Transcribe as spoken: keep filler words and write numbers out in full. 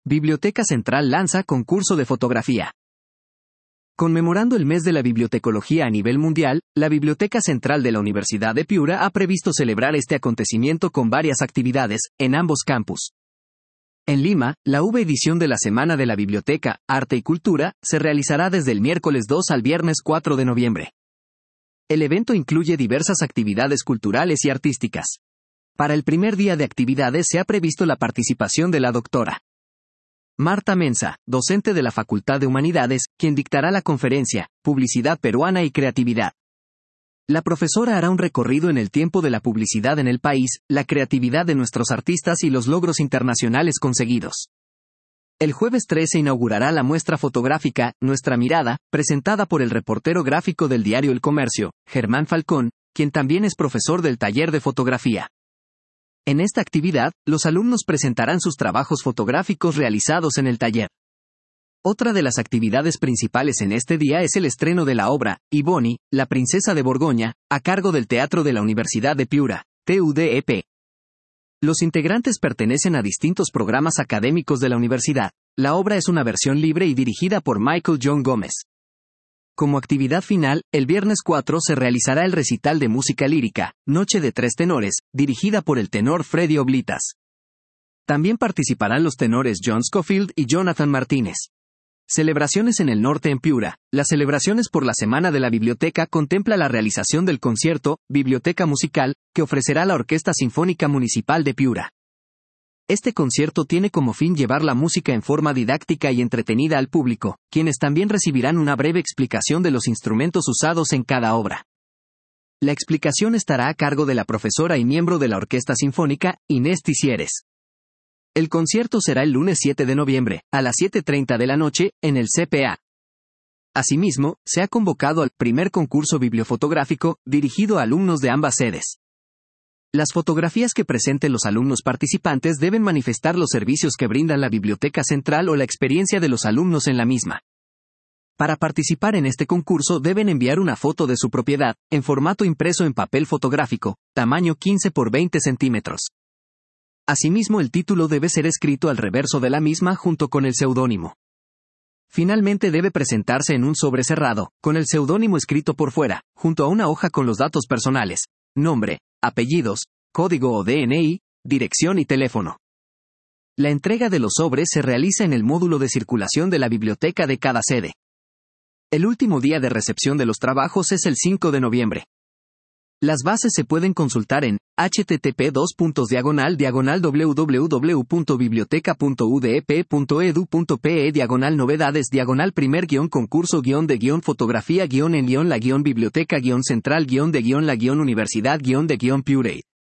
Biblioteca Central lanza concurso de fotografía. Conmemorando el mes de la bibliotecología a nivel mundial, la Biblioteca Central de la Universidad de Piura ha previsto celebrar este acontecimiento con varias actividades, en ambos campus. En Lima, la V edición de la Semana de la Biblioteca, Arte y Cultura, se realizará desde el miércoles dos al viernes cuatro de noviembre. El evento incluye diversas actividades culturales y artísticas. Para el primer día de actividades se ha previsto la participación de la doctora Marta Mensa, docente de la Facultad de Humanidades, quien dictará la conferencia, Publicidad Peruana y Creatividad. La profesora hará un recorrido en el tiempo de la publicidad en el país, la creatividad de nuestros artistas y los logros internacionales conseguidos. El jueves tres se inaugurará la muestra fotográfica, Nuestra Mirada, presentada por el reportero gráfico del diario El Comercio, Germán Falcón, quien también es profesor del taller de fotografía. En esta actividad, los alumnos presentarán sus trabajos fotográficos realizados en el taller. Otra de las actividades principales en este día es el estreno de la obra, Iboni, la princesa de Borgoña, a cargo del Teatro de la Universidad de Piura, T U D E P. Los integrantes pertenecen a distintos programas académicos de la universidad. La obra es una versión libre y dirigida por Michael John Gómez. Como actividad final, el viernes cuatro se realizará el recital de música lírica, Noche de Tres Tenores, dirigida por el tenor Freddy Oblitas. También participarán los tenores John Scofield y Jonathan Martínez. Celebraciones en el norte en Piura. Las celebraciones por la Semana de la Biblioteca contempla la realización del concierto, Biblioteca Musical, que ofrecerá la Orquesta Sinfónica Municipal de Piura. Este concierto tiene como fin llevar la música en forma didáctica y entretenida al público, quienes también recibirán una breve explicación de los instrumentos usados en cada obra. La explicación estará a cargo de la profesora y miembro de la Orquesta Sinfónica, Inés Tisieres. El concierto será el lunes siete de noviembre, a las siete treinta de la noche, en el C P A. Asimismo, se ha convocado al primer concurso bibliofotográfico, dirigido a alumnos de ambas sedes. Las fotografías que presenten los alumnos participantes deben manifestar los servicios que brindan la Biblioteca Central o la experiencia de los alumnos en la misma. Para participar en este concurso deben enviar una foto de su propiedad, en formato impreso en papel fotográfico, tamaño quince por veinte centímetros. Asimismo, el título debe ser escrito al reverso de la misma junto con el seudónimo. Finalmente debe presentarse en un sobre cerrado, con el seudónimo escrito por fuera, junto a una hoja con los datos personales, nombre, apellidos, código o D N I, dirección y teléfono. La entrega de los sobres se realiza en el módulo de circulación de la biblioteca de cada sede. El último día de recepción de los trabajos es el cinco de noviembre. Las bases se pueden consultar en http dos puntos diagonal diagonal www punto biblioteca punto u d e p punto e d u punto p e diagonal novedades diagonal primer guión concurso guión de guión fotografía guión en guión la guión biblioteca guión central guión de guión la guión universidad guión de guión Piura.